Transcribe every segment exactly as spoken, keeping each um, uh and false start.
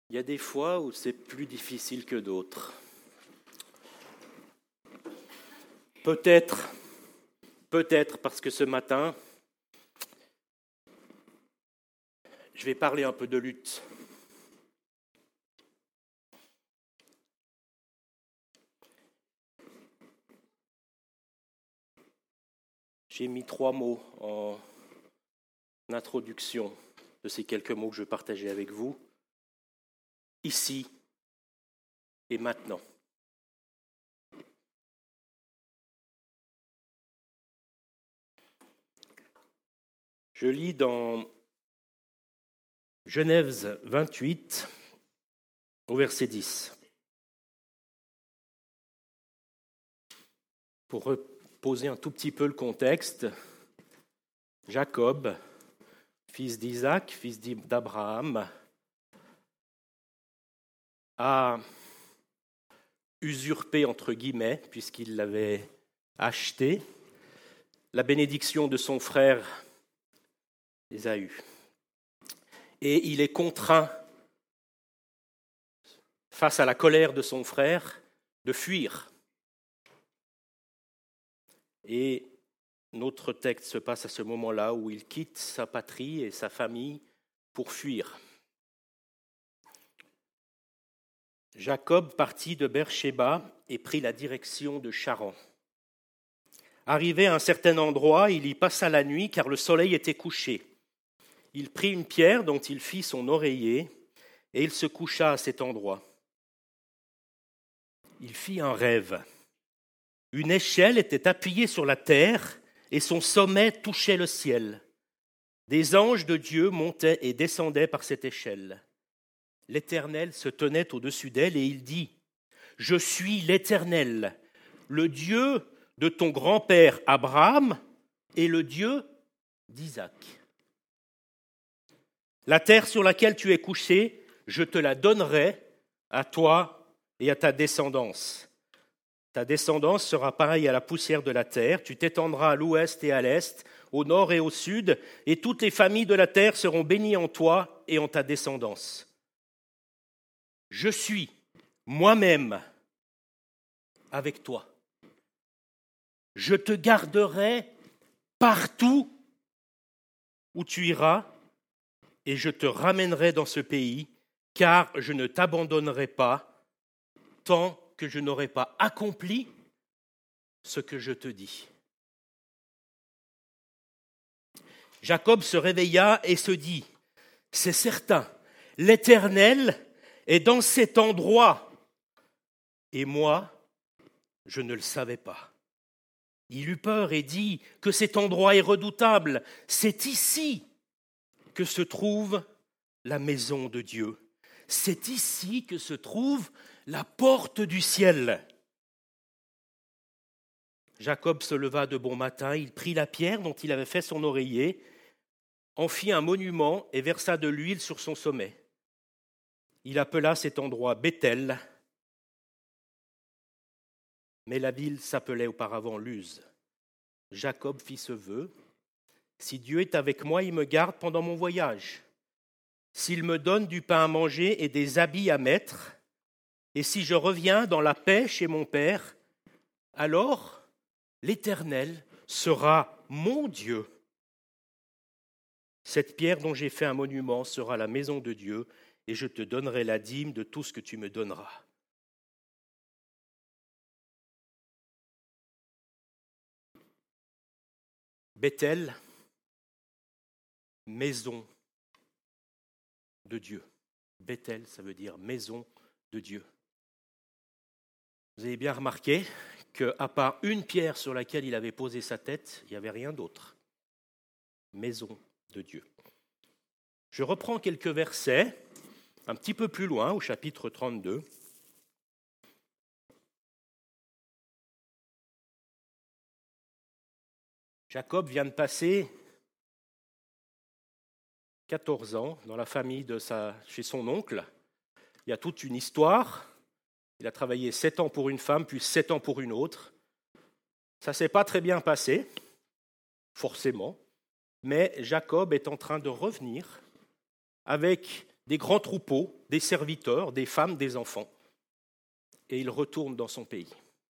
Il y a des fois où c'est plus difficile que d'autres. Peut-être, peut-être parce que ce matin, je vais parler un peu de lutte. J'ai mis trois mots en introduction de ces quelques mots que je vais partager avec vous. Ici et maintenant. Je lis dans Genèse vingt-huit, au verset dix. Pour reposer un tout petit peu le contexte, Jacob, fils d'Isaac, fils d'Abraham, a usurpé, entre guillemets, puisqu'il l'avait acheté, la bénédiction de son frère Ésaü. Et il est contraint, face à la colère de son frère, de fuir. Et notre texte se passe à ce moment-là où il quitte sa patrie et sa famille pour fuir. Jacob partit de Beer-shéba et prit la direction de Charan. Arrivé à un certain endroit, il y passa la nuit car le soleil était couché. Il prit une pierre dont il fit son oreiller et il se coucha à cet endroit. Il fit un rêve. Une échelle était appuyée sur la terre et son sommet touchait le ciel. Des anges de Dieu montaient et descendaient par cette échelle. L'Éternel se tenait au-dessus d'elle et il dit : « Je suis l'Éternel, le Dieu de ton grand-père Abraham et le Dieu d'Isaac. La terre sur laquelle tu es couché, je te la donnerai à toi et à ta descendance. Ta descendance sera pareille à la poussière de la terre, tu t'étendras à l'ouest et à l'est, au nord et au sud, et toutes les familles de la terre seront bénies en toi et en ta descendance. Je suis moi-même avec toi. Je te garderai partout où tu iras et je te ramènerai dans ce pays, car je ne t'abandonnerai pas tant que je n'aurai pas accompli ce que je te dis. » Jacob se réveilla et se dit : « C'est certain, l'Éternel est dans cet endroit, et moi, je ne le savais pas. » Il eut peur et dit que cet endroit est redoutable. C'est ici que se trouve la maison de Dieu. C'est ici que se trouve la porte du ciel. Jacob se leva de bon matin, il prit la pierre dont il avait fait son oreiller, en fit un monument et versa de l'huile sur son sommet. Il appela cet endroit Béthel, mais la ville s'appelait auparavant Luz. Jacob fit ce vœu : « Si Dieu est avec moi, il me garde pendant mon voyage. S'il me donne du pain à manger et des habits à mettre, et si je reviens dans la paix chez mon Père, alors l'Éternel sera mon Dieu. Cette pierre dont j'ai fait un monument sera la maison de Dieu, et je te donnerai la dîme de tout ce que tu me donneras. » Béthel, maison de Dieu. Béthel, ça veut dire maison de Dieu. Vous avez bien remarqué qu'à part une pierre sur laquelle il avait posé sa tête, il n'y avait rien d'autre. Maison de Dieu. Je reprends quelques versets, un petit peu plus loin, au chapitre trente-deux. Jacob vient de passer quatorze ans dans la famille de sa, chez son oncle. Il y a toute une histoire. Il a travaillé sept ans pour une femme, puis sept ans pour une autre. Ça ne s'est pas très bien passé, forcément, mais Jacob est en train de revenir avec des grands troupeaux, des serviteurs, des femmes, des enfants. Et il retourne dans son pays.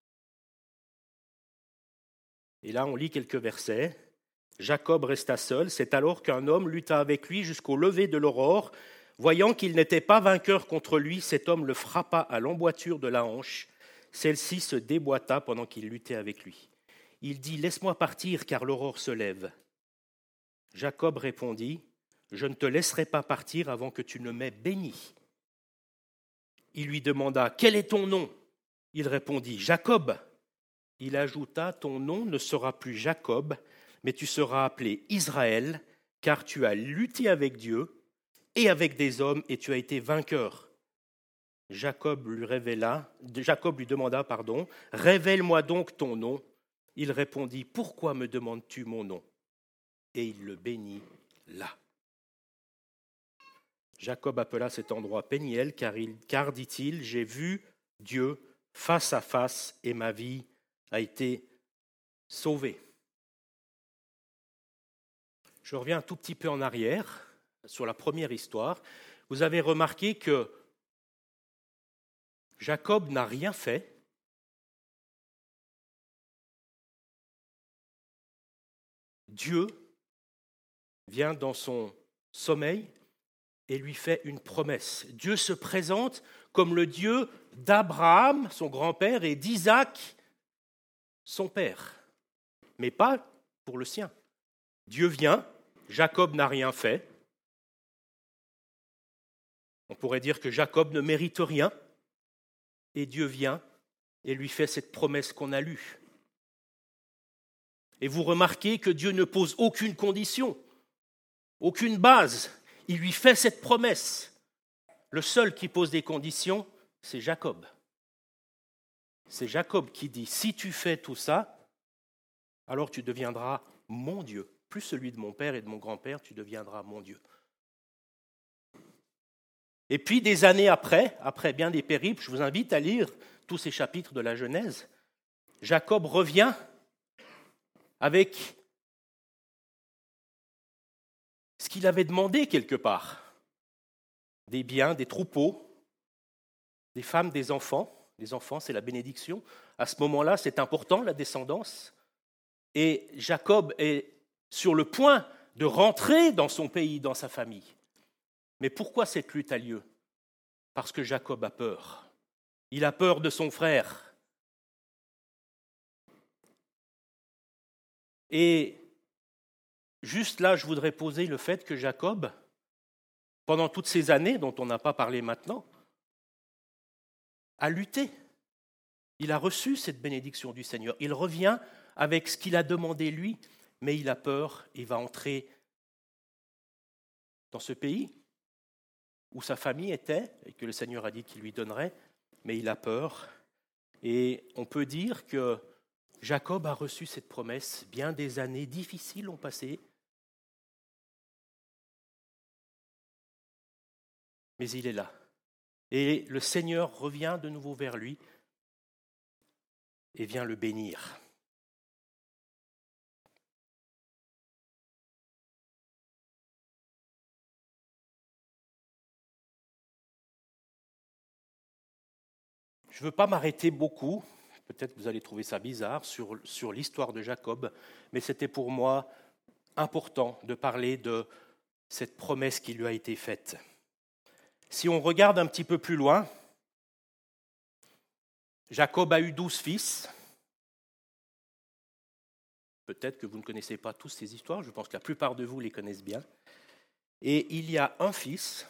Et là, on lit quelques versets. Jacob resta seul. C'est alors qu'un homme lutta avec lui jusqu'au lever de l'aurore. Voyant qu'il n'était pas vainqueur contre lui, cet homme le frappa à l'emboîture de la hanche. Celle-ci se déboîta pendant qu'il luttait avec lui. Il dit « Laisse-moi partir, car l'aurore se lève. » Jacob répondit « Je ne te laisserai pas partir avant que tu ne m'aies béni. » Il lui demanda « Quel est ton nom ?» Il répondit « Jacob. » Il ajouta « Ton nom ne sera plus Jacob, mais tu seras appelé Israël, car tu as lutté avec Dieu et avec des hommes, et tu as été vainqueur. » Jacob lui révéla, Jacob lui demanda, pardon, « Révèle-moi donc ton nom. » Il répondit, « Pourquoi me demandes-tu mon nom ?» Et il le bénit là. Jacob appela cet endroit Péniel, car, il, car dit-il, « J'ai vu Dieu face à face, et ma vie a été sauvée. » Je reviens un tout petit peu en arrière, sur la première histoire. Vous avez remarqué que Jacob n'a rien fait. Dieu vient dans son sommeil et lui fait une promesse. Dieu se présente comme le Dieu d'Abraham, son grand-père, et d'Isaac, son père, mais pas pour le sien. Dieu vient, Jacob n'a rien fait. On pourrait dire que Jacob ne mérite rien, et Dieu vient et lui fait cette promesse qu'on a lue. Et vous remarquez que Dieu ne pose aucune condition, aucune base. Il lui fait cette promesse. Le seul qui pose des conditions, c'est Jacob. C'est Jacob qui dit, si tu fais tout ça, alors tu deviendras mon Dieu. Plus celui de mon père et de mon grand-père, tu deviendras mon Dieu. Et puis des années après, après bien des périples, je vous invite à lire tous ces chapitres de la Genèse, Jacob revient avec ce qu'il avait demandé quelque part. Des biens, des troupeaux, des femmes, des enfants. Les enfants, c'est la bénédiction. À ce moment-là, c'est important, la descendance. Et Jacob est sur le point de rentrer dans son pays, dans sa famille. Mais pourquoi cette lutte a lieu ? Parce que Jacob a peur. Il a peur de son frère. Et juste là, je voudrais poser le fait que Jacob, pendant toutes ces années dont on n'a pas parlé maintenant, a lutté. Il a reçu cette bénédiction du Seigneur. Il revient avec ce qu'il a demandé lui, mais il a peur, il va entrer dans ce pays où sa famille était et que le Seigneur a dit qu'il lui donnerait, mais il a peur. Et on peut dire que Jacob a reçu cette promesse, bien des années difficiles ont passé, mais il est là. Et le Seigneur revient de nouveau vers lui et vient le bénir. Je ne veux pas m'arrêter beaucoup, peut-être que vous allez trouver ça bizarre, sur, sur l'histoire de Jacob, mais c'était pour moi important de parler de cette promesse qui lui a été faite. Si on regarde un petit peu plus loin, Jacob a eu douze fils. Peut-être que vous ne connaissez pas tous ces histoires, je pense que la plupart de vous les connaissent bien. Et il y a un fils,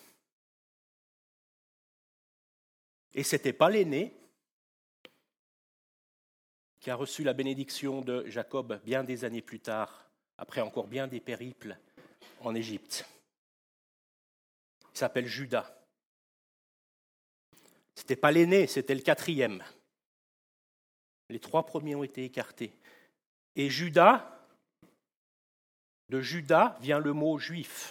et ce n'était pas l'aîné, qui a reçu la bénédiction de Jacob bien des années plus tard, après encore bien des périples en Égypte. Il s'appelle Judas. Ce n'était pas l'aîné, c'était le quatrième. Les trois premiers ont été écartés. Et Judas, de Judas vient le mot juif.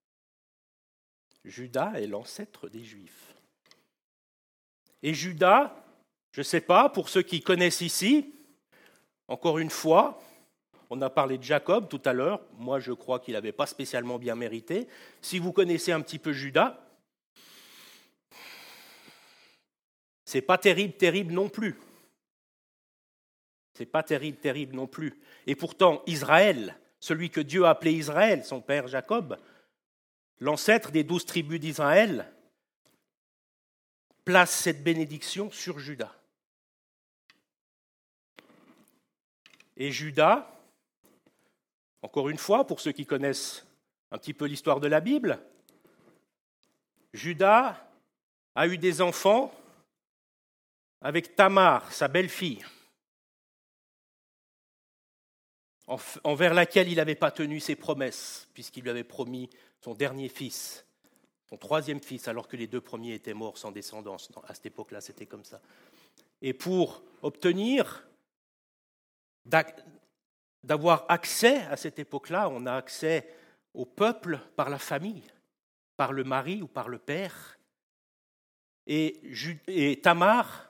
Judas est l'ancêtre des Juifs. Et Judas, je ne sais pas, pour ceux qui connaissent ici, encore une fois, on a parlé de Jacob tout à l'heure, moi je crois qu'il n'avait pas spécialement bien mérité. Si vous connaissez un petit peu Judas, c'est pas terrible, terrible non plus. C'est pas terrible, terrible non plus. Et pourtant, Israël, celui que Dieu a appelé Israël, son père Jacob, l'ancêtre des douze tribus d'Israël, place cette bénédiction sur Juda. Et Juda, encore une fois, pour ceux qui connaissent un petit peu l'histoire de la Bible, Juda a eu des enfants avec Tamar, sa belle-fille, envers laquelle il n'avait pas tenu ses promesses, puisqu'il lui avait promis son dernier fils, son troisième fils, alors que les deux premiers étaient morts sans descendance. À cette époque-là, c'était comme ça. Et pour obtenir d'avoir accès à cette époque-là, on a accès au peuple par la famille, par le mari ou par le père. Et, et Tamar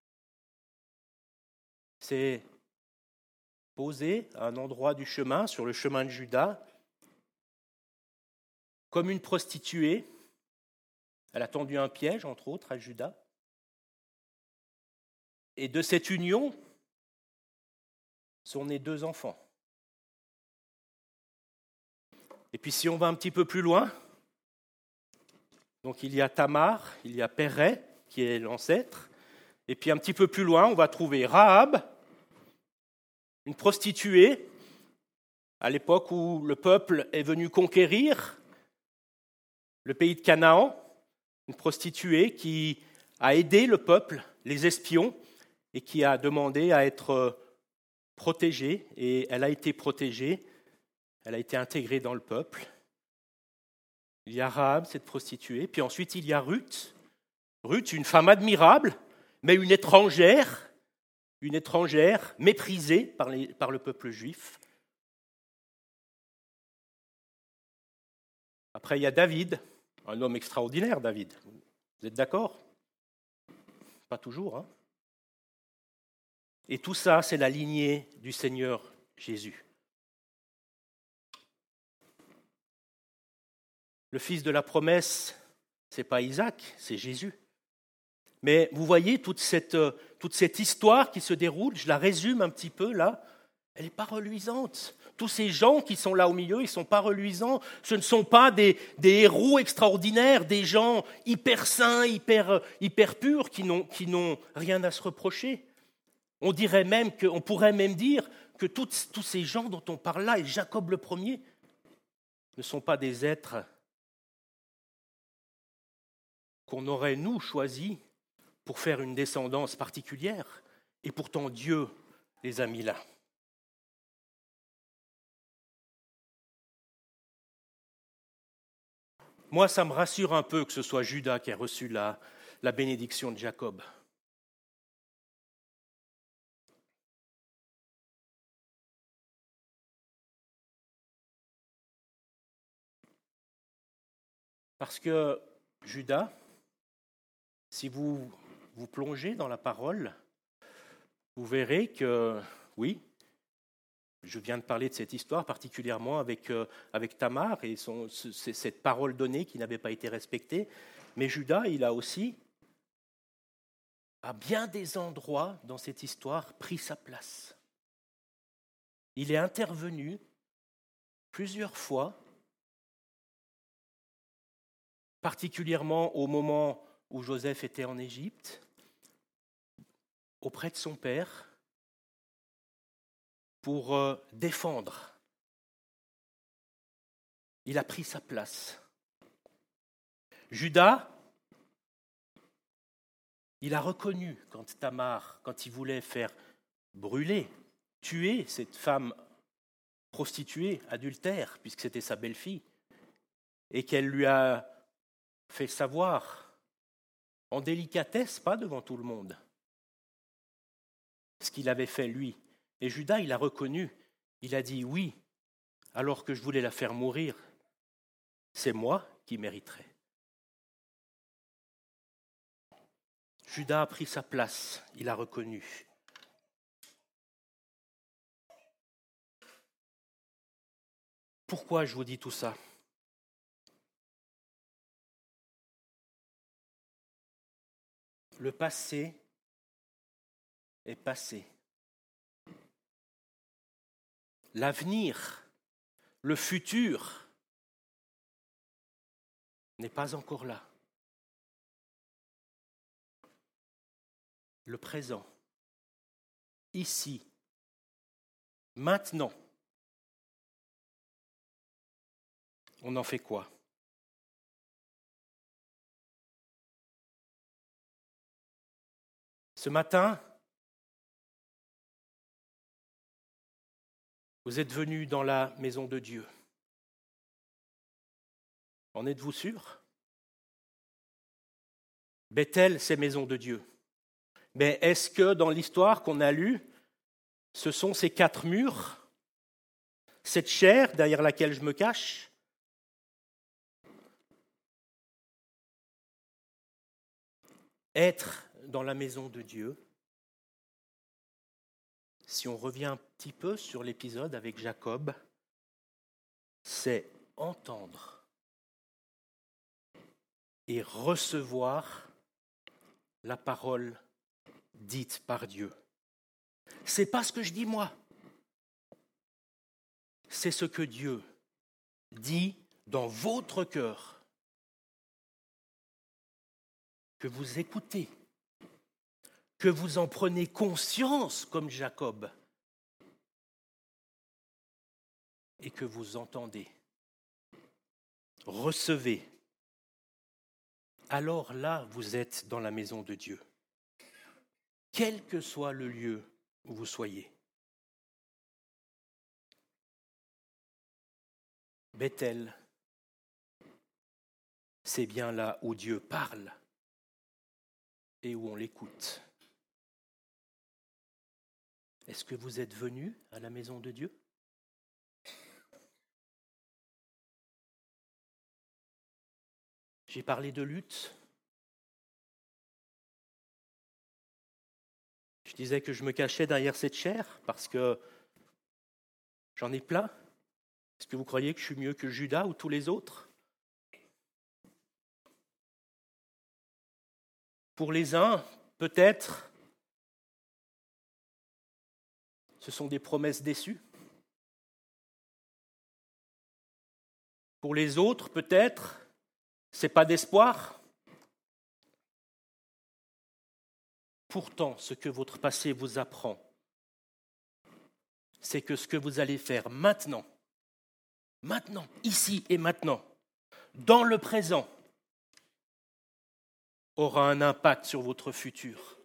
s'est posée à un endroit du chemin, sur le chemin de Juda, comme une prostituée. Elle a tendu un piège, entre autres, à Juda. Et de cette union sont nés deux enfants. Et puis si on va un petit peu plus loin, donc il y a Tamar, il y a Péret, qui est l'ancêtre, et puis un petit peu plus loin, on va trouver Rahab, une prostituée, à l'époque où le peuple est venu conquérir le pays de Canaan, une prostituée qui a aidé le peuple, les espions, et qui a demandé à être protégée, et elle a été protégée, elle a été intégrée dans le peuple. Il y a Rahab, cette prostituée, puis ensuite il y a Ruth, Ruth, une femme admirable, mais une étrangère, une étrangère méprisée par, les, par le peuple juif. Après, il y a David, un homme extraordinaire, David. Vous êtes d'accord? Pas toujours, hein? Et tout ça, c'est la lignée du Seigneur Jésus. Le fils de la promesse, ce n'est pas Isaac, c'est Jésus. Mais vous voyez, toute cette, toute cette histoire qui se déroule, je la résume un petit peu là, elle n'est pas reluisante. Tous ces gens qui sont là au milieu, ils ne sont pas reluisants. Ce ne sont pas des, des héros extraordinaires, des gens hyper saints, hyper, hyper purs, qui n'ont, qui n'ont rien à se reprocher. On dirait même que, on pourrait même dire que tous, tous ces gens dont on parle là, et Jacob le premier, ne sont pas des êtres qu'on aurait, nous, choisis pour faire une descendance particulière. Et pourtant, Dieu les a mis là. Moi, ça me rassure un peu que ce soit Judas qui ait reçu la, la bénédiction de Jacob. Parce que Judas, si vous vous plongez dans la parole, vous verrez que, oui, je viens de parler de cette histoire particulièrement avec, euh, avec Tamar et son, ce, cette parole donnée qui n'avait pas été respectée, mais Judas, il a aussi, à bien des endroits dans cette histoire, pris sa place. Il est intervenu plusieurs fois, particulièrement au moment où Joseph était en Égypte, auprès de son père, pour euh, défendre. Il a pris sa place. Judas, il a reconnu quand Tamar, quand il voulait faire brûler, tuer cette femme prostituée, adultère, puisque c'était sa belle-fille, et qu'elle lui a fait savoir, en délicatesse, pas devant tout le monde, ce qu'il avait fait lui. Et Judas, il a reconnu, il a dit oui, alors que je voulais la faire mourir, c'est moi qui mériterais. Judas a pris sa place, il a reconnu. Pourquoi je vous dis tout ça ? Le passé est passé. L'avenir, le futur n'est pas encore là. Le présent, ici, maintenant, on en fait quoi ? Ce matin, vous êtes venus dans la maison de Dieu. En êtes-vous sûr ? Bethel, c'est maison de Dieu. Mais est-ce que dans l'histoire qu'on a lue, ce sont ces quatre murs, cette chair derrière laquelle je me cache ? Être dans la maison de Dieu, si on revient un petit peu sur l'épisode avec Jacob, c'est entendre et recevoir la parole dite par Dieu. C'est pas ce que je dis moi. C'est ce que Dieu dit dans votre cœur. Que vous écoutez, que vous en prenez conscience comme Jacob et que vous entendez, recevez. Alors là, vous êtes dans la maison de Dieu, quel que soit le lieu où vous soyez. Bethel, c'est bien là où Dieu parle et où on l'écoute. Est-ce que vous êtes venus à la maison de Dieu ? J'ai parlé de lutte. Je disais que je me cachais derrière cette chair parce que j'en ai plein. Est-ce que vous croyez que je suis mieux que Judas ou tous les autres ? Pour les uns, peut-être, ce sont des promesses déçues. Pour les autres, peut-être, ce n'est pas d'espoir. Pourtant, ce que votre passé vous apprend, c'est que ce que vous allez faire maintenant, maintenant, ici et maintenant, dans le présent, aura un impact sur votre futur.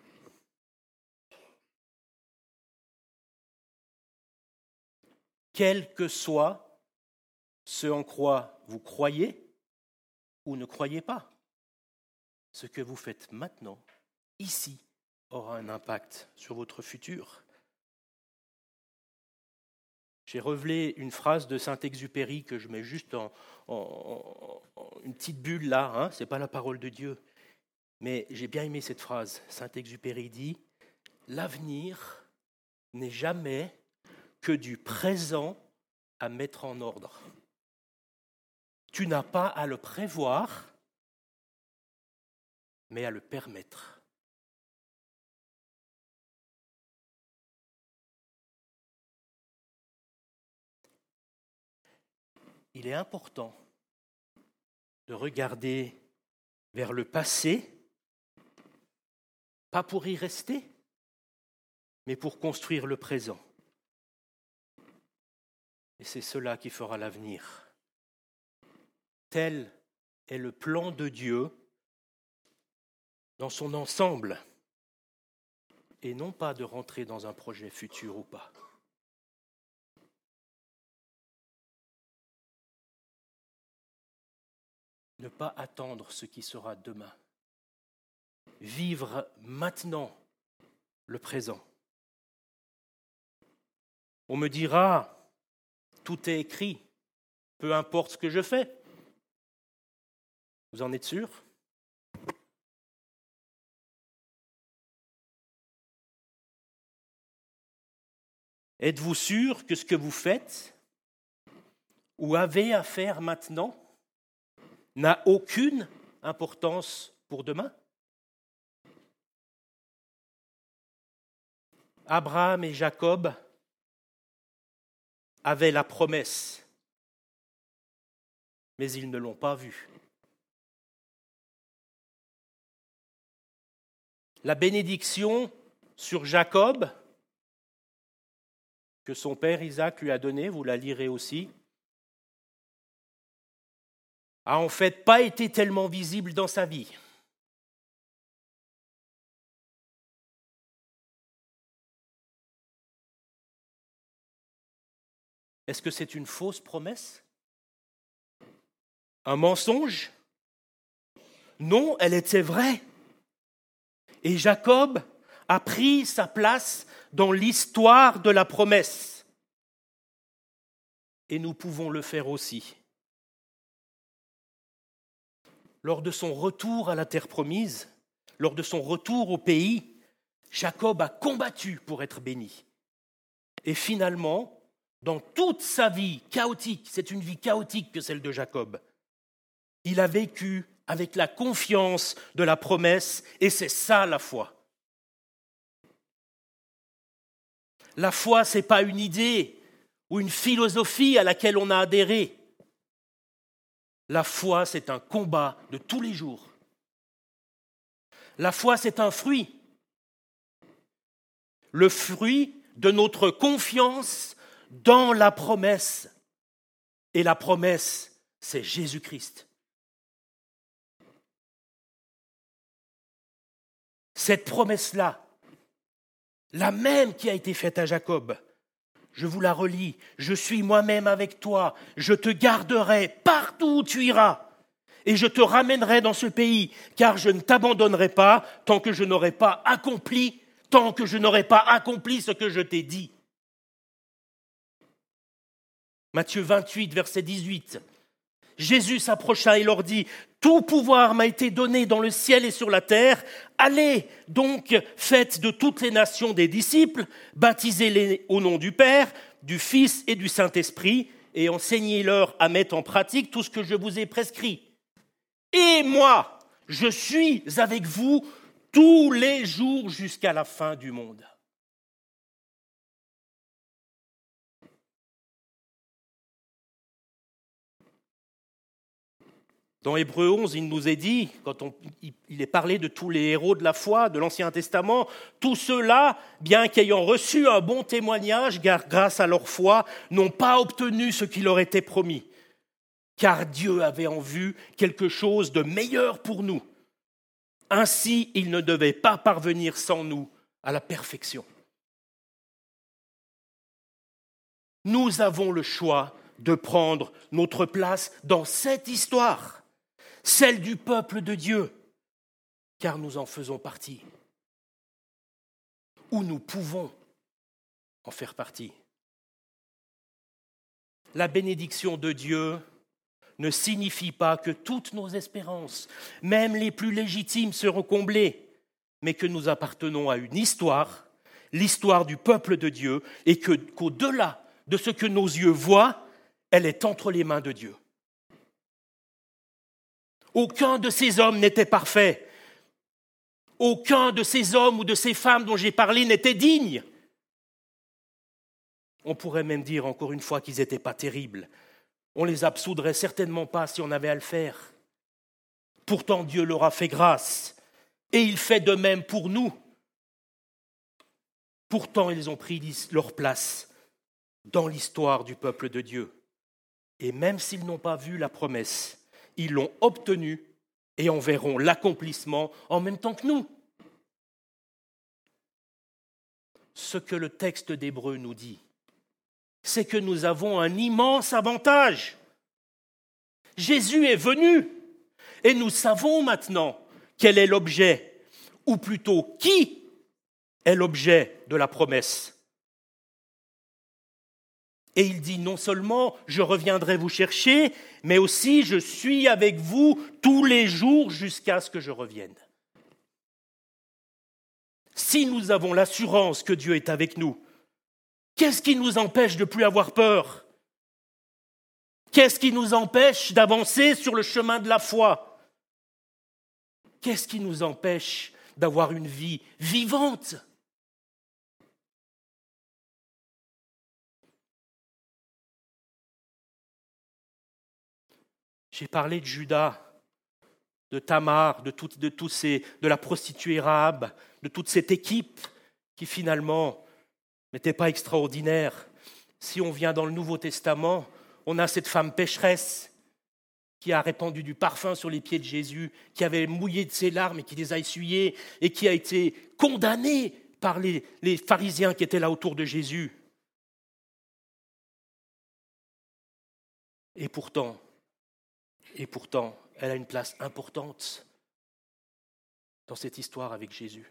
Quel que soit ce en quoi vous croyez ou ne croyez pas, ce que vous faites maintenant, ici, aura un impact sur votre futur. J'ai relevé une phrase de Saint-Exupéry que je mets juste en, en, en une petite bulle là, hein, ce n'est pas la parole de Dieu. Mais j'ai bien aimé cette phrase. Saint-Exupéry dit « L'avenir n'est jamais que du présent à mettre en ordre. Tu n'as pas à le prévoir, mais à le permettre. » Il est important de regarder vers le passé, pas pour y rester, mais pour construire le présent. Et c'est cela qui fera l'avenir. Tel est le plan de Dieu dans son ensemble, et non pas de rentrer dans un projet futur ou pas. Ne pas attendre ce qui sera demain. Vivre maintenant le présent. On me dira, tout est écrit, peu importe ce que je fais. Vous en êtes sûr ? Êtes-vous sûr que ce que vous faites ou avez à faire maintenant n'a aucune importance pour demain ? Abraham et Jacob avaient la promesse, mais ils ne l'ont pas vue. La bénédiction sur Jacob, que son père Isaac lui a donnée, vous la lirez aussi, a en fait pas été tellement visible dans sa vie. Est-ce que c'est une fausse promesse? Un mensonge? Non, elle était vraie. Et Jacob a pris sa place dans l'histoire de la promesse. Et nous pouvons le faire aussi. Lors de son retour à la terre promise, lors de son retour au pays, Jacob a combattu pour être béni. Et finalement, dans toute sa vie chaotique, c'est une vie chaotique que celle de Jacob, il a vécu avec la confiance de la promesse, et c'est ça la foi. La foi, ce n'est pas une idée ou une philosophie à laquelle on a adhéré. La foi, c'est un combat de tous les jours. La foi, c'est un fruit. Le fruit de notre confiance dans la promesse. Et la promesse, c'est Jésus-Christ. Cette promesse-là, la même qui a été faite à Jacob, je vous la relis, je suis moi-même avec toi, je te garderai partout où tu iras, et je te ramènerai dans ce pays, car je ne t'abandonnerai pas tant que je n'aurai pas accompli, tant que je n'aurai pas accompli ce que je t'ai dit. Matthieu vingt-huit, verset dix-huit. Jésus s'approcha et leur dit « Tout pouvoir m'a été donné dans le ciel et sur la terre. Allez donc, faites de toutes les nations des disciples, baptisez-les au nom du Père, du Fils et du Saint-Esprit, et enseignez-leur à mettre en pratique tout ce que je vous ai prescrit. Et moi, je suis avec vous tous les jours jusqu'à la fin du monde. » Dans Hébreux onze, il nous est dit, quand on, il est parlé de tous les héros de la foi de l'Ancien Testament, tous ceux-là, bien qu'ayant reçu un bon témoignage grâce à leur foi, n'ont pas obtenu ce qui leur était promis, car Dieu avait en vue quelque chose de meilleur pour nous. Ainsi, il ne devait pas parvenir sans nous à la perfection. Nous avons le choix de prendre notre place dans cette histoire, celle du peuple de Dieu, car nous en faisons partie, ou nous pouvons en faire partie. La bénédiction de Dieu ne signifie pas que toutes nos espérances, même les plus légitimes, seront comblées, mais que nous appartenons à une histoire, l'histoire du peuple de Dieu, et que, qu'au-delà de ce que nos yeux voient, elle est entre les mains de Dieu. Aucun de ces hommes n'était parfait. Aucun de ces hommes ou de ces femmes dont j'ai parlé n'était digne. On pourrait même dire encore une fois qu'ils n'étaient pas terribles. On les absoudrait certainement pas si on avait à le faire. Pourtant, Dieu leur a fait grâce. Et il fait de même pour nous. Pourtant, ils ont pris leur place dans l'histoire du peuple de Dieu. Et même s'ils n'ont pas vu la promesse, ils l'ont obtenue et en verront l'accomplissement en même temps que nous. Ce que le texte d'Hébreux nous dit, c'est que nous avons un immense avantage. Jésus est venu et nous savons maintenant quel est l'objet, ou plutôt qui est l'objet de la promesse. Et il dit non seulement « je reviendrai vous chercher », mais aussi « je suis avec vous tous les jours jusqu'à ce que je revienne ». Si nous avons l'assurance que Dieu est avec nous, qu'est-ce qui nous empêche de ne plus avoir peur? Qu'est-ce qui nous empêche d'avancer sur le chemin de la foi? Qu'est-ce qui nous empêche d'avoir une vie vivante? J'ai parlé de Judas, de Tamar, de, tout, de, tous ces, de la prostituée Rahab, de toute cette équipe qui finalement n'était pas extraordinaire. Si on vient dans le Nouveau Testament, on a cette femme pécheresse qui a répandu du parfum sur les pieds de Jésus, qui avait mouillé de ses larmes et qui les a essuyées, et qui a été condamnée par les, les pharisiens qui étaient là autour de Jésus. Et pourtant, et pourtant, elle a une place importante dans cette histoire avec Jésus.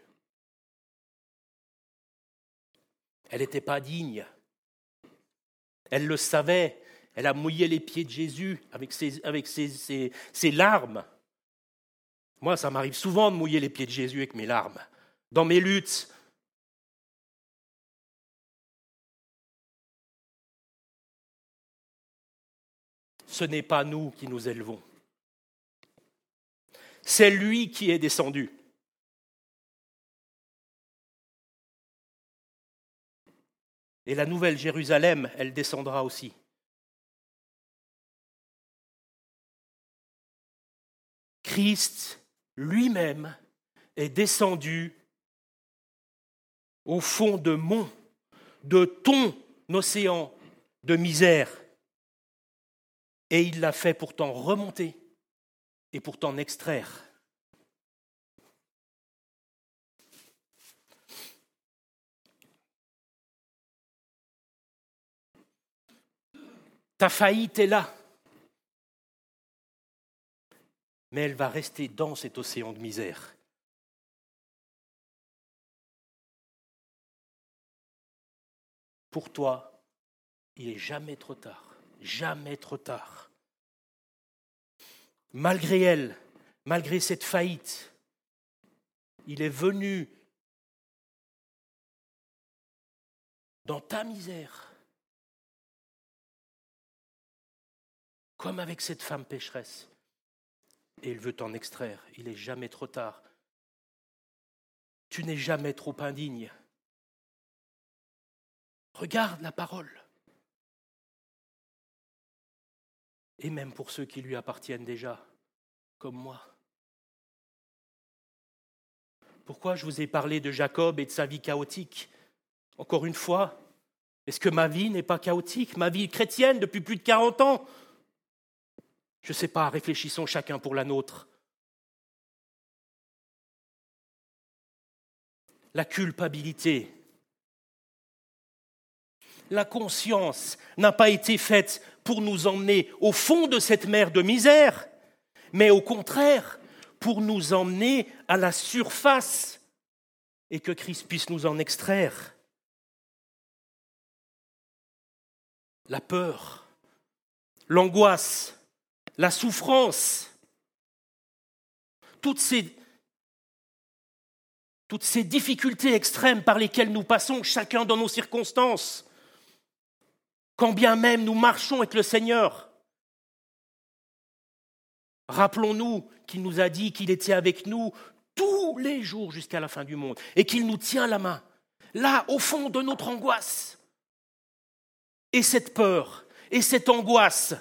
Elle n'était pas digne. Elle le savait. Elle a mouillé les pieds de Jésus avec ses, avec ses, ses, ses larmes. Moi, ça m'arrive souvent de mouiller les pieds de Jésus avec mes larmes. Dans mes luttes. Ce n'est pas nous qui nous élevons. C'est lui qui est descendu. Et la nouvelle Jérusalem, elle descendra aussi. Christ lui-même est descendu au fond de mon, de ton océan de misère. Et il l'a fait pour t'en remonter et pour t'en extraire. Ta faillite est là, mais elle va rester dans cet océan de misère. Pour toi, il n'est jamais trop tard, jamais trop tard. Malgré elle, malgré cette faillite, il est venu dans ta misère, comme avec cette femme pécheresse, et il veut t'en extraire. Il n'est jamais trop tard. Tu n'es jamais trop indigne. Regarde la parole. Et même pour ceux qui lui appartiennent déjà, comme moi. Pourquoi je vous ai parlé de Jacob et de sa vie chaotique ? Encore une fois, est-ce que ma vie n'est pas chaotique ? Ma vie chrétienne depuis plus de quarante ans ? Je ne sais pas, réfléchissons chacun pour la nôtre. La culpabilité, la conscience n'a pas été faite pour nous emmener au fond de cette mer de misère, mais au contraire, pour nous emmener à la surface et que Christ puisse nous en extraire. La peur, l'angoisse, la souffrance, toutes ces, toutes ces difficultés extrêmes par lesquelles nous passons, chacun dans nos circonstances, quand bien même nous marchons avec le Seigneur. Rappelons-nous qu'il nous a dit qu'il était avec nous tous les jours jusqu'à la fin du monde et qu'il nous tient la main, là, au fond de notre angoisse. Et cette peur, et cette angoisse,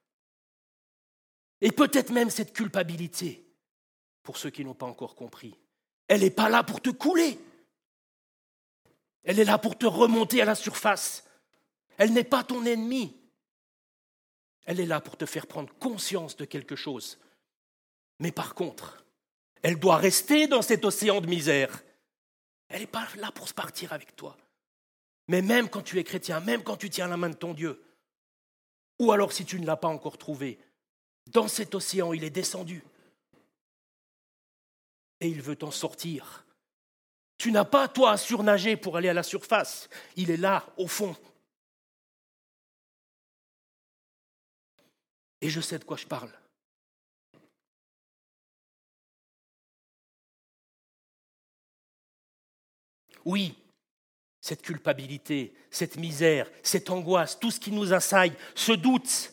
et peut-être même cette culpabilité, pour ceux qui n'ont pas encore compris, elle n'est pas là pour te couler. Elle est là pour te remonter à la surface. Elle n'est pas ton ennemi. Elle est là pour te faire prendre conscience de quelque chose. Mais par contre, elle doit rester dans cet océan de misère. Elle n'est pas là pour se partir avec toi. Mais même quand tu es chrétien, même quand tu tiens la main de ton Dieu, ou alors si tu ne l'as pas encore trouvé, dans cet océan, il est descendu. Et il veut t'en sortir. Tu n'as pas, toi, à surnager pour aller à la surface. Il est là, au fond. Et je sais de quoi je parle. Oui, cette culpabilité, cette misère, cette angoisse, tout ce qui nous assaille, ce doute,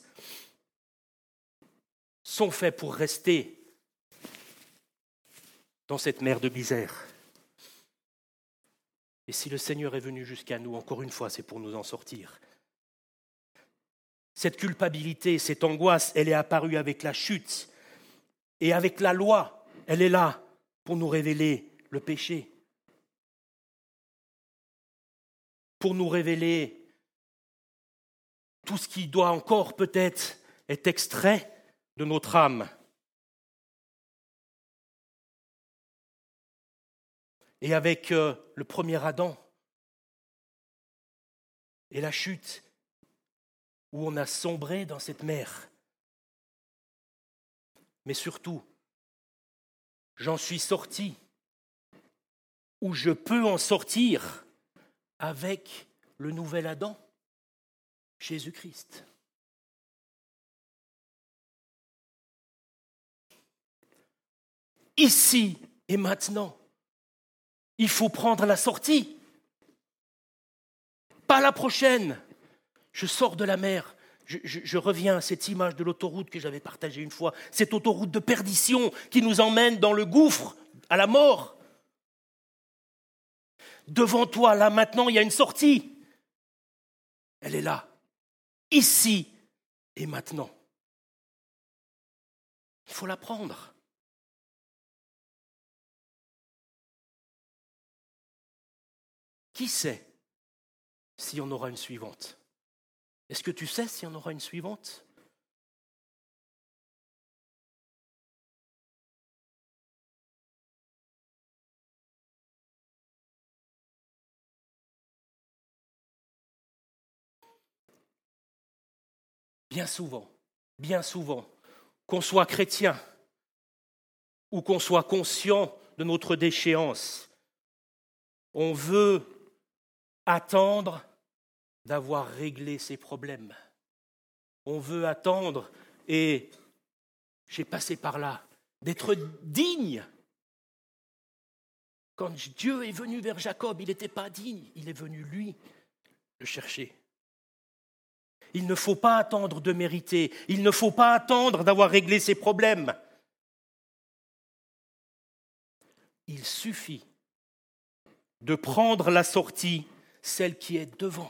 sont faits pour rester dans cette mer de misère. Et si le Seigneur est venu jusqu'à nous, encore une fois, c'est pour nous en sortir. Cette culpabilité, cette angoisse, elle est apparue avec la chute. Et avec la loi, elle est là pour nous révéler le péché. Pour nous révéler tout ce qui doit encore peut-être être extrait de notre âme. Et avec euh, le premier Adam et la chute, où on a sombré dans cette mer. Mais surtout, j'en suis sorti, ou je peux en sortir avec le nouvel Adam, Jésus-Christ. Ici et maintenant, il faut prendre la sortie. Pas la prochaine. Je sors de la mer. Je, je, je reviens à cette image de l'autoroute que j'avais partagée une fois. Cette autoroute de perdition qui nous emmène dans le gouffre, à la mort. Devant toi, là maintenant, il y a une sortie. Elle est là. Ici et maintenant. Il faut la prendre. Qui sait si on aura une suivante? Est-ce que tu sais si on aura une suivante? Bien souvent, bien souvent, qu'on soit chrétien ou qu'on soit conscient de notre déchéance, on veut attendre d'avoir réglé ses problèmes. On veut attendre, et j'ai passé par là, d'être digne. Quand Dieu est venu vers Jacob, il n'était pas digne, il est venu lui le chercher. Il ne faut pas attendre de mériter, il ne faut pas attendre d'avoir réglé ses problèmes. Il suffit de prendre la sortie, celle qui est devant.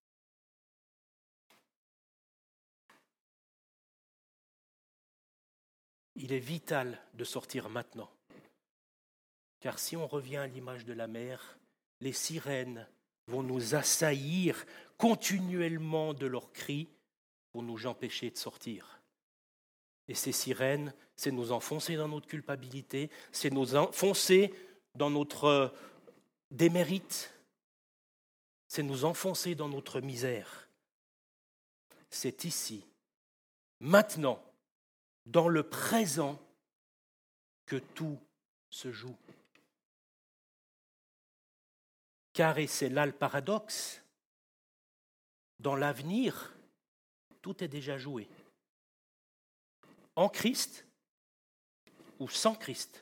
Il est vital de sortir maintenant. Car si on revient à l'image de la mer, les sirènes vont nous assaillir continuellement de leurs cris pour nous empêcher de sortir. Et ces sirènes, c'est nous enfoncer dans notre culpabilité, c'est nous enfoncer dans notre démérite, c'est nous enfoncer dans notre misère. C'est ici, maintenant, dans le présent, que tout se joue. Car, et c'est là le paradoxe, dans l'avenir, tout est déjà joué. En Christ ou sans Christ.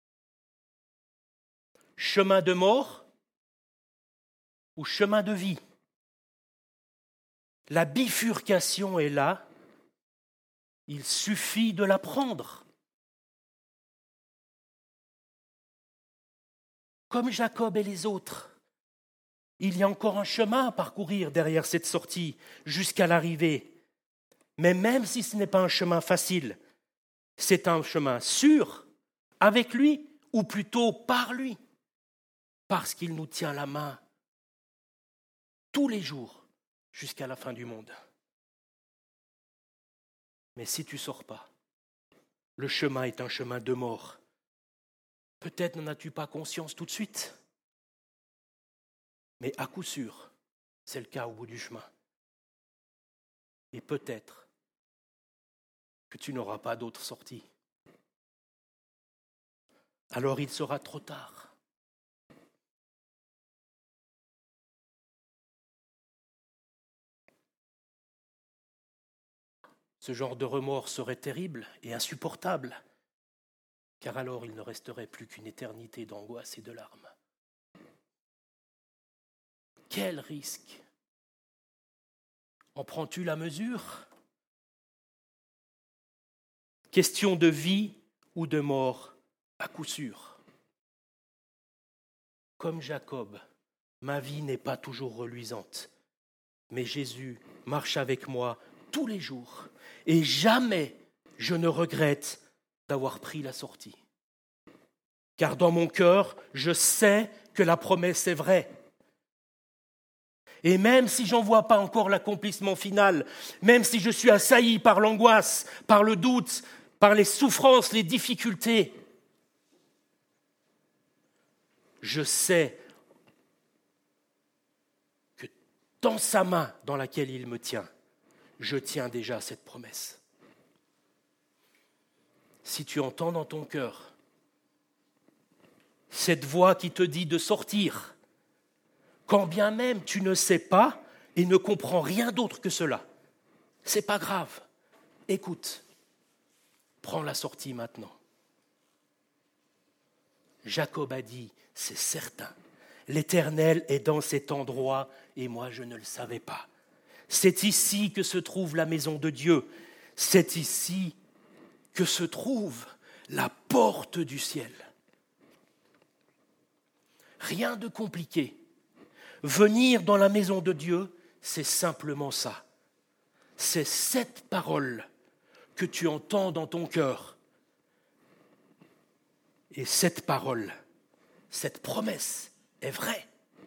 Chemin de mort ou chemin de vie. La bifurcation est là, il suffit de la prendre. Comme Jacob et les autres, il y a encore un chemin à parcourir derrière cette sortie jusqu'à l'arrivée. Mais même si ce n'est pas un chemin facile, c'est un chemin sûr, avec lui, ou plutôt par lui, parce qu'il nous tient la main tous les jours jusqu'à la fin du monde. Mais si tu ne sors pas, le chemin est un chemin de mort. Peut-être n'en as-tu pas conscience tout de suite, mais à coup sûr, c'est le cas au bout du chemin. Et peut-être que tu n'auras pas d'autre sortie. Alors il sera trop tard. Ce genre de remords serait terrible et insupportable, car alors il ne resterait plus qu'une éternité d'angoisse et de larmes. Quel risque! En prends-tu la mesure? Question de vie ou de mort, à coup sûr. Comme Jacob, ma vie n'est pas toujours reluisante, mais Jésus marche avec moi tous les jours, et jamais je ne regrette d'avoir pris la sortie. Car dans mon cœur, je sais que la promesse est vraie. Et même si j'en vois pas encore l'accomplissement final, même si je suis assailli par l'angoisse, par le doute, par les souffrances, les difficultés, je sais que dans sa main dans laquelle il me tient, je tiens déjà cette promesse. Si tu entends dans ton cœur cette voix qui te dit de sortir, quand bien même tu ne sais pas et ne comprends rien d'autre que cela, c'est pas grave. Écoute, prends la sortie maintenant. Jacob a dit, c'est certain, l'Éternel est dans cet endroit et moi je ne le savais pas. C'est ici que se trouve la maison de Dieu. C'est ici que se trouve la porte du ciel. Rien de compliqué. Venir dans la maison de Dieu, c'est simplement ça. C'est cette parole que tu entends dans ton cœur. Et cette parole, cette promesse est vraie.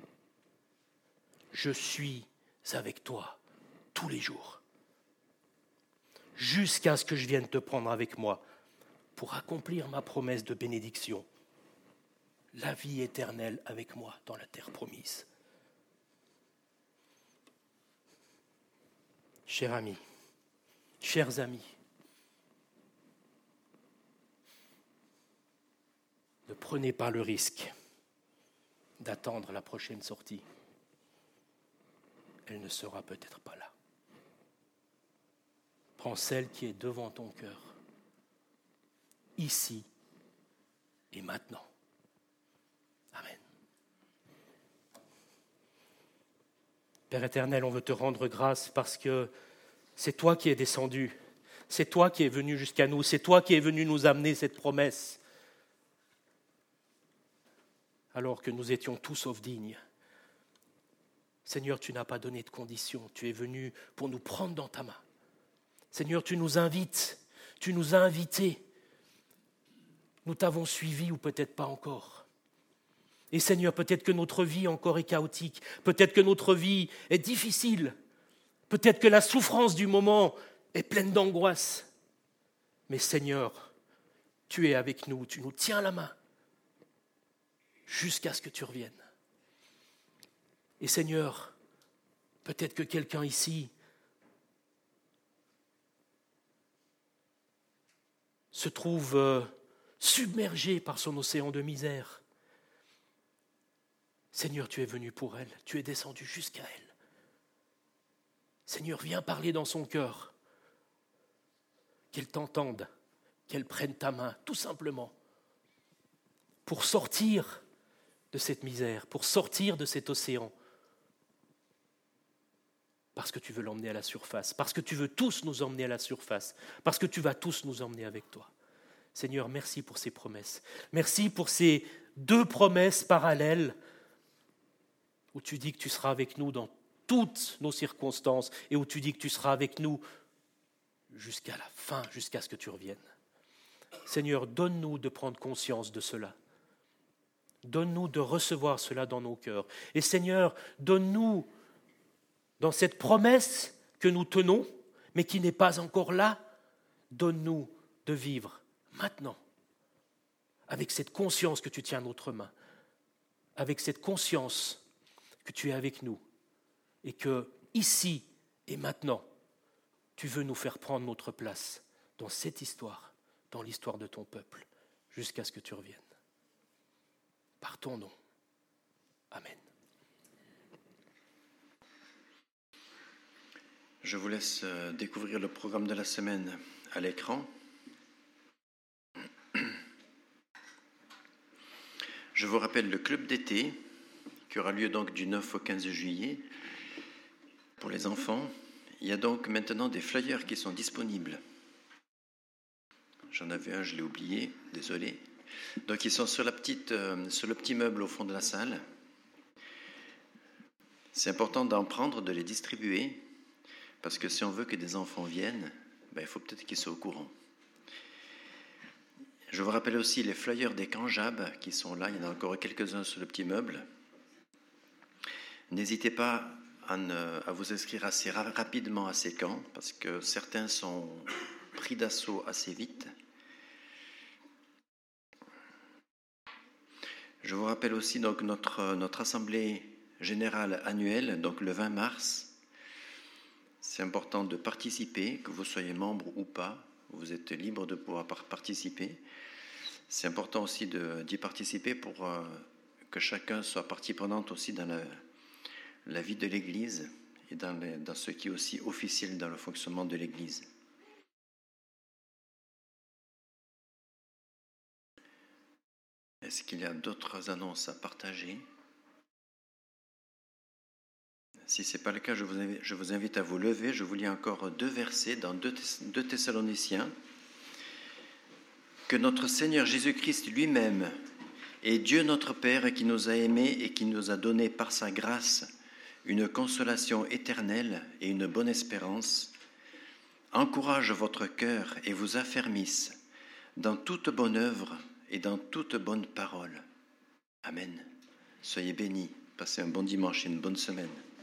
Je suis avec toi tous les jours, jusqu'à ce que je vienne te prendre avec moi pour accomplir ma promesse de bénédiction, la vie éternelle avec moi dans la terre promise. Chers amis, chers amis, ne prenez pas le risque d'attendre la prochaine sortie. Elle ne sera peut-être pas là. Prends celle qui est devant ton cœur, ici et maintenant. Amen. Père éternel, on veut te rendre grâce parce que c'est toi qui es descendu, c'est toi qui es venu jusqu'à nous, c'est toi qui es venu nous amener cette promesse, alors que nous étions tous sauf dignes. Seigneur, tu n'as pas donné de conditions, tu es venu pour nous prendre dans ta main. Seigneur, tu nous invites, tu nous as invités. Nous t'avons suivi ou peut-être pas encore. Et Seigneur, peut-être que notre vie encore est chaotique, peut-être que notre vie est difficile, peut-être que la souffrance du moment est pleine d'angoisse. Mais Seigneur, tu es avec nous, tu nous tiens la main jusqu'à ce que tu reviennes. Et Seigneur, peut-être que quelqu'un ici se trouve euh, submergé par son océan de misère. Seigneur, tu es venu pour elle, tu es descendu jusqu'à elle. Seigneur, viens parler dans son cœur, qu'elle t'entende, qu'elle prenne ta main, tout simplement, pour sortir de cette misère, pour sortir de cet océan, parce que tu veux l'emmener à la surface, parce que tu veux tous nous emmener à la surface, parce que tu vas tous nous emmener avec toi. Seigneur, merci pour ces promesses. Merci pour ces deux promesses parallèles où tu dis que tu seras avec nous dans toutes nos circonstances et où tu dis que tu seras avec nous jusqu'à la fin, jusqu'à ce que tu reviennes. Seigneur, donne-nous de prendre conscience de cela. Donne-nous de recevoir cela dans nos cœurs. Et Seigneur, donne-nous, dans cette promesse que nous tenons, mais qui n'est pas encore là, donne-nous de vivre maintenant, avec cette conscience que tu tiens notre main, avec cette conscience que tu es avec nous, et que ici et maintenant, tu veux nous faire prendre notre place dans cette histoire, dans l'histoire de ton peuple, jusqu'à ce que tu reviennes. Par ton nom. Amen. Je vous laisse découvrir le programme de la semaine à l'écran. Je vous rappelle le club d'été qui aura lieu donc du neuf au quinze juillet pour les enfants. Il y a donc maintenant des flyers qui sont disponibles. J'en avais un, je l'ai oublié, désolé. Donc ils sont sur, la petite, euh, sur le petit meuble au fond de la salle. C'est important d'en prendre, de les distribuer, Parce que si on veut que des enfants viennent, ben, il faut peut-être qu'ils soient au courant. Je vous rappelle aussi les flyers des Canjab qui sont là. Il y en a encore quelques-uns sur le petit meuble. N'hésitez pas à, ne, à vous inscrire assez ra- rapidement à ces camps, parce que certains sont pris d'assaut assez vite. Je vous rappelle aussi donc notre, notre assemblée générale annuelle, donc le vingt mars. C'est important de participer, que vous soyez membre ou pas. Vous êtes libre de pouvoir participer. C'est important aussi de, d'y participer pour euh, que chacun soit partie prenante aussi dans la, la vie de l'Église et dans, les, dans ce qui est aussi officiel dans le fonctionnement de l'Église. Est-ce qu'il y a d'autres annonces à partager ? Si ce n'est pas le cas, je vous, invite, je vous invite à vous lever. Je vous lis encore deux versets dans deux Thessaloniciens. Que notre Seigneur Jésus-Christ lui-même et Dieu notre Père qui nous a aimés et qui nous a donné par sa grâce une consolation éternelle et une bonne espérance, encourage votre cœur et vous affermisse dans toute bonne œuvre et dans toute bonne parole. Amen. Soyez bénis. Passez un bon dimanche et une bonne semaine.